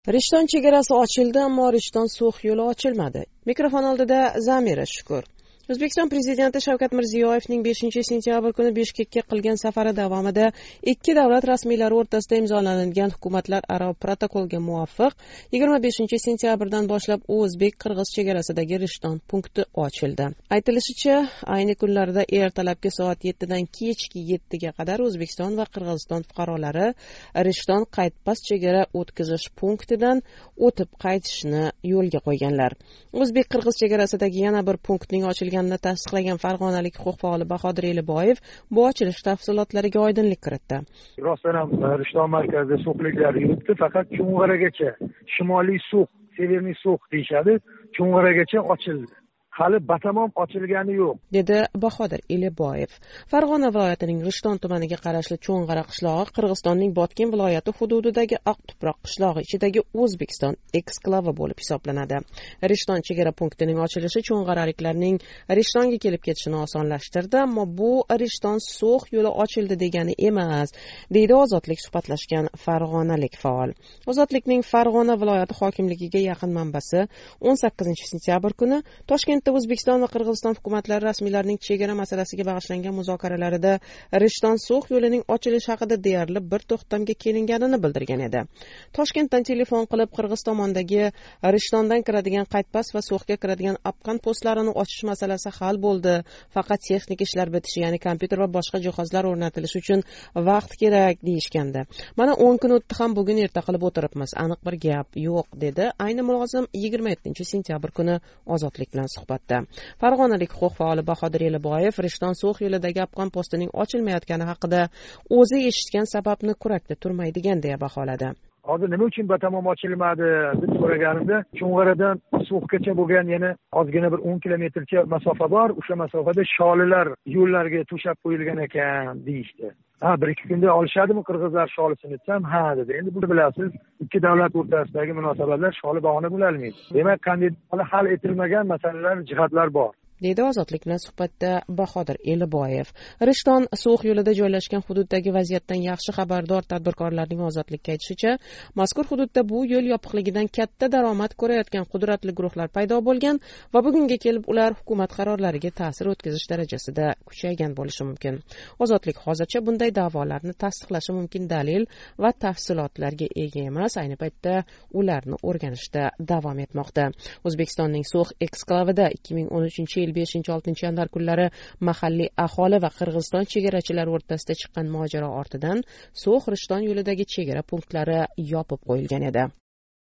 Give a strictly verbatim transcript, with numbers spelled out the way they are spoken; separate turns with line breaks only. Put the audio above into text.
Rishton chegarasi ochildi, ammo Rishton So'x yo'li ochilmadi. Mikrofon oldida Zamira Shukur. O'zbekiston Prezidenti Shavkat Mirziyoyevning beshinchi sentyabr kuni Bishkekka qilgan safari davomida ikki davlat rasmiylari o'rtasida imzolangan hukumatlararo protokolga muvofiq yigirma beshinchi sentyabrdan boshlab o'zbek-qirg'iz chegarasidagi Rishton punkti ochildi. Aytilishicha, ayni kunlarda ertalabki soat yettidan kechki yettiga qadar O'zbekiston va Qirg'iziston fuqarolari Rishton Qaytpas chegara o'tkazish punktidan o'tib qaytishni yo'lga qo'yganlar. O'zbek-qirg'iz chegarasidagi yana bir punktning ochilganini tasdiqlagan farg'onalik huquq faoli Bahodir Eliboyev bu ochilish tafsilotlariga oydinlik kiritdi.
Rostdan ham Rishton markazida so'qliklar yuribdi, faqat Cho'ng'aragacha, Shimoliy So'x, Severniy So'x deyshadi, Cho'ng'aragacha ochildi. Hali batamom ochilgani yo'q,
dedi Bahodir Eliboyev. Farg'ona viloyatining Rishton tumaniga qarashli Cho'ng'ara qishlog'i Qirg'izistonning Botken viloyati hududidagi Oqtuproq qishlog'i ichidagi O'zbekiston eksklavi bo'lib hisoblanadi. Rishton chegara punktining ochilishi cho'ng'araliklarning Rishtonga kelib ketishini osonlashtirdi, ammo bu Rishton So'x yo'li ochildi degani emas, deydi Ozodlik suhbatlashgan farg'onalik faol. Ozodlikning Farg'ona viloyati hokimligiga yaqin manbasi o'n sakkizinchi sentyabr kuni Toshkent O'zbekiston va Qirg'iziston hukumatlari rasmiylarining chegara masalasiga bag'ishlangan muzokaralarida Rishton So'x yo'lining ochilishi haqida deyarli bir to'xtamga kelinganini bildirgan edi. Toshkentdan telefon qilib Qirg'iz tomondagi Rishtondan kiradigan Qaytpas va So'xga kiradigan apqan postlarini ochish masalasi hal bo'ldi. Faqat texnik ishlar bitishi, ya'ni kompyuter va boshqa jihozlar o'rnatilishi uchun vaqt kerak deyishgandi. Mana o'n kun o'tdi, ham bugun erta qilib o'tiribmiz. Aniq bir gap yo'q, dedi ayni mulozim yigirma yettinchi sentyabr kuni Ozodlik bilan suhbatda. Farg'onalik huquq faoli Bahodir Eliboyev Rishton So'x yo'lidagi apqon postining ochilmayotgani haqida o'zi eshitgan sababni kurakda turmaydigan deya baholadi.
Hozir nima uchun batamom ochilmadi deb so'raganimda, Cho'ng'aradan So'xgacha bo'lgan yana ozgina bir o'n kilometrcha masofa bor. O'sha masofada sholilar yo'llarga to'shab qo'yilgan ekan deyishdi. Ha, bir ikki kunda olishadimi qirg'izlar sholisini desam, ha dedi. Endi buni bilasiz, ikki davlat o'rtasidagi munosabatlar sholi bahona bo'lolmaydi. Demak, qanday hal etilmagan masalalar, jihatlar bor,
deydi Ozodlik bilan suhbatda Bahodir Eliboyev. Rishton So'x yo'lida joylashgan hududdagi vaziyatdan yaxshi xabardor tadbirkorlarning Ozodlikka aytishicha, mazkur hududda bu yo'l yopiqligidan katta daromad ko'rayotgan qudratli guruhlar paydo bo'lgan va bugunga kelib ular hukumat qarorlariga ta'sir o'tkazish darajasida kuchaygan bo'lishi mumkin. Ozodlik hozircha bunday da'volarni tasdiqlashi mumkin dalil va tafsilotlarga ega emas. Ayni paytda ularni o'rganishda davom etmoqda. O'zbekistonning So'x eksklavida ikki ming o'n uchinchi yil beshinchi oltinchi yanvar kunlari mahalliy aholi va Qirg'iziston chegarachilari o'rtasida chiqqan mojaro ortidan So'x Rishton yo'lidagi chegara punktlari yopib qo'yilgan edi.